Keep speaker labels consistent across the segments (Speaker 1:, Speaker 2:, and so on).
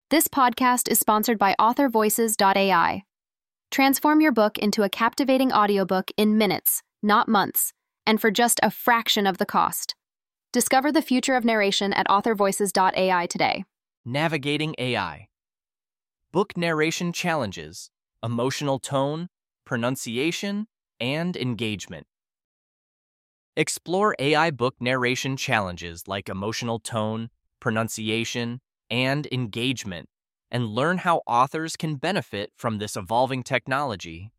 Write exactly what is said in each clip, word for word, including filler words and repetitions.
Speaker 1: This podcast is sponsored by author voices dot A I. Transform your book into a captivating audiobook in minutes, not months, and for just a fraction of the cost. Discover the future of narration at author voices dot A I today.
Speaker 2: Navigating A I. Book narration challenges, emotional tone, pronunciation, and engagement. Explore A I book narration challenges like emotional tone, pronunciation, and engagement, and learn how authors can benefit from this evolving technology.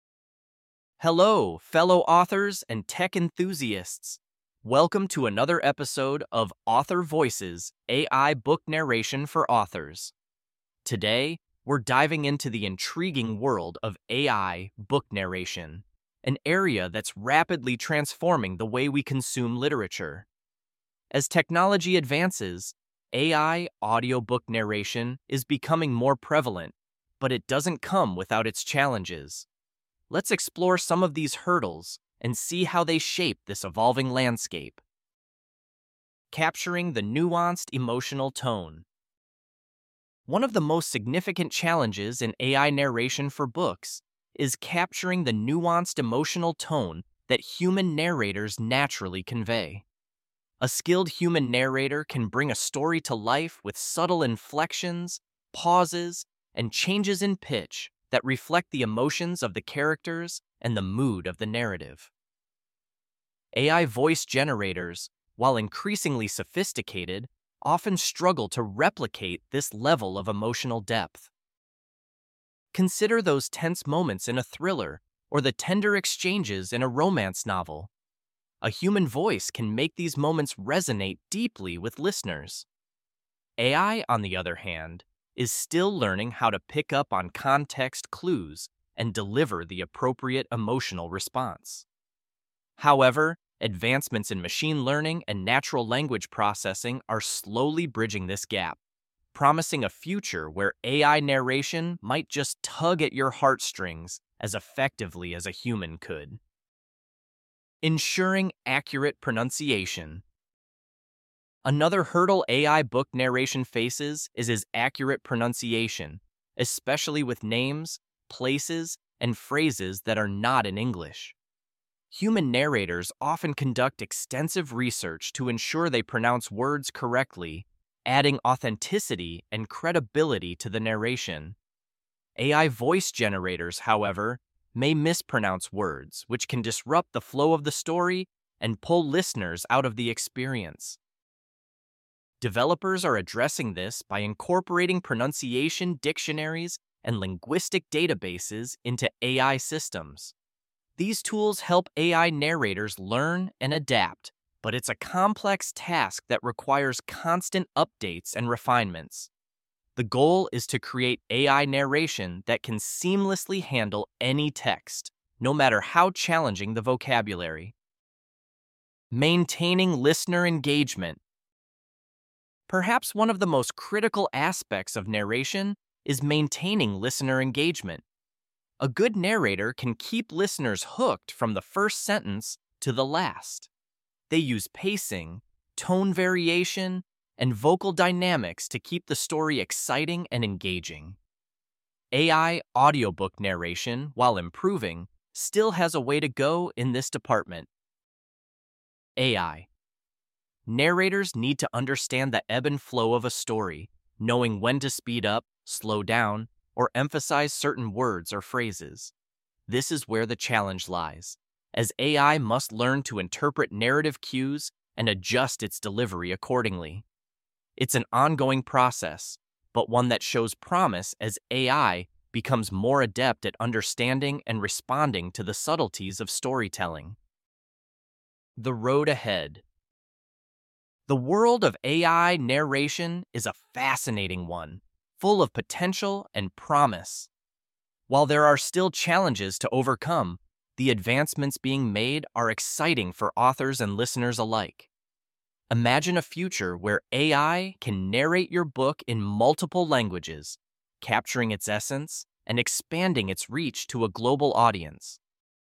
Speaker 2: Hello, fellow authors and tech enthusiasts. Welcome to another episode of Author Voices, A I Book Narration for Authors. Today, we're diving into the intriguing world of A I book narration, an area that's rapidly transforming the way we consume literature. As technology advances, A I audiobook narration is becoming more prevalent, but it doesn't come without its challenges. Let's explore some of these hurdles and see how they shape this evolving landscape. Capturing the nuanced emotional tone. One of the most significant challenges in A I narration for books is capturing the nuanced emotional tone that human narrators naturally convey. A skilled human narrator can bring a story to life with subtle inflections, pauses, and changes in pitch that reflect the emotions of the characters and the mood of the narrative. A I voice generators, while increasingly sophisticated, often struggle to replicate this level of emotional depth. Consider those tense moments in a thriller or the tender exchanges in a romance novel. A human voice can make these moments resonate deeply with listeners. A I, on the other hand, is still learning how to pick up on context clues and deliver the appropriate emotional response. However, advancements in machine learning and natural language processing are slowly bridging this gap, promising a future where A I narration might just tug at your heartstrings as effectively as a human could. Ensuring accurate pronunciation. Another hurdle A I book narration faces is its accurate pronunciation, especially with names, places, and phrases that are not in English. Human narrators often conduct extensive research to ensure they pronounce words correctly, adding authenticity and credibility to the narration. A I voice generators, however, may mispronounce words, which can disrupt the flow of the story and pull listeners out of the experience. Developers are addressing this by incorporating pronunciation dictionaries and linguistic databases into A I systems. These tools help A I narrators learn and adapt, but it's a complex task that requires constant updates and refinements. The goal is to create A I narration that can seamlessly handle any text, no matter how challenging the vocabulary. Maintaining listener engagement. Perhaps one of the most critical aspects of narration is maintaining listener engagement. A good narrator can keep listeners hooked from the first sentence to the last. They use pacing, tone variation, and vocal dynamics to keep the story exciting and engaging. A I audiobook narration, while improving, still has a way to go in this department. A I. Narrators need to understand the ebb and flow of a story, knowing when to speed up, slow down, or emphasize certain words or phrases. This is where the challenge lies, as A I must learn to interpret narrative cues and adjust its delivery accordingly. It's an ongoing process, but one that shows promise as A I becomes more adept at understanding and responding to the subtleties of storytelling. The road ahead. The world of A I narration is a fascinating one, full of potential and promise. While there are still challenges to overcome, the advancements being made are exciting for authors and listeners alike. Imagine a future where A I can narrate your book in multiple languages, capturing its essence and expanding its reach to a global audience.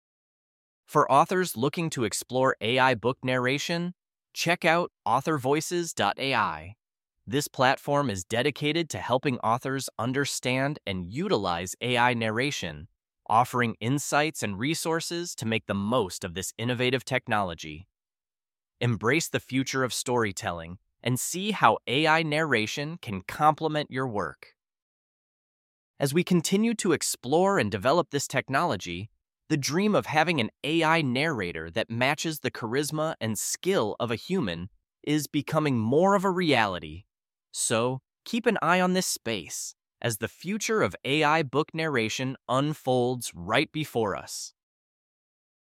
Speaker 2: For authors looking to explore A I book narration, check out author voices dot A I. This platform is dedicated to helping authors understand and utilize A I narration, offering insights and resources to make the most of this innovative technology. Embrace the future of storytelling and see how A I narration can complement your work. As we continue to explore and develop this technology, the dream of having an A I narrator that matches the charisma and skill of a human is becoming more of a reality. So, keep an eye on this space as the future of A I book narration unfolds right before us.